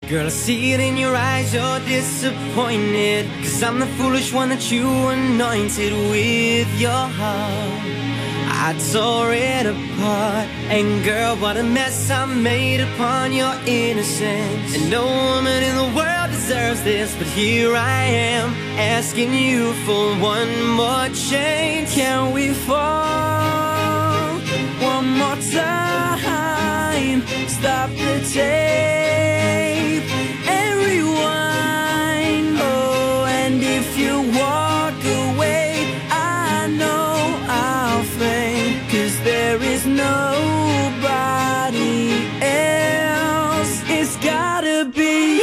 Girl, I see it in your eyes, you're disappointed, 'cause I'm the foolish one that you anointed with your heart. I tore it apart, and girl, what a mess I made upon your innocence. And no woman in the world deserves this, but here I am, asking you for one more chance. Can we fall one more time? Stop the tape and rewind. Oh, and if you walk away, I know I'll faint, 'cause there is nobody else. It's gotta be you.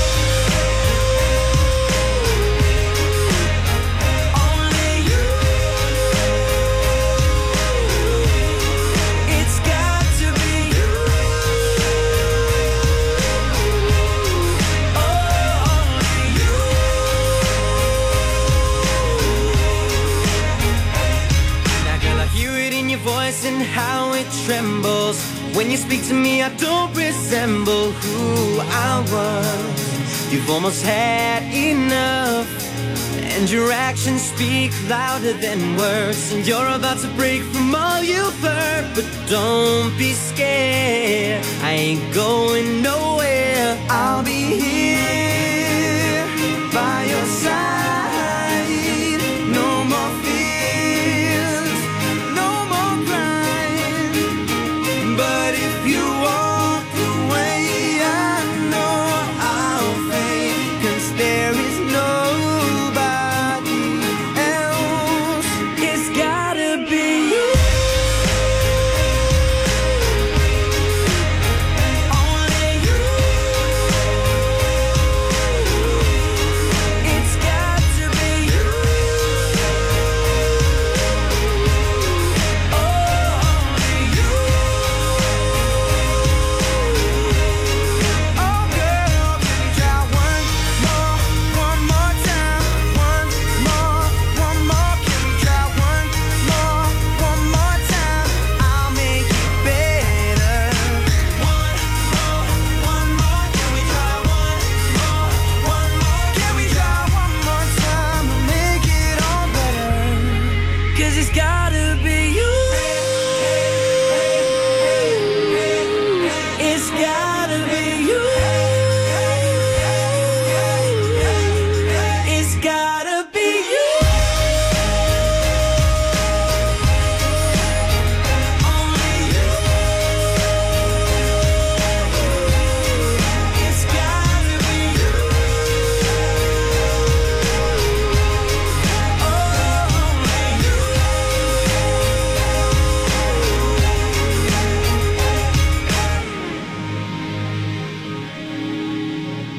Voice and how it trembles when you speak to me. I don't resemble who I was. You've almost had enough, and your actions speak louder than words. And you're about to break from all you've heard, but don't be scared, I ain't going nowhere.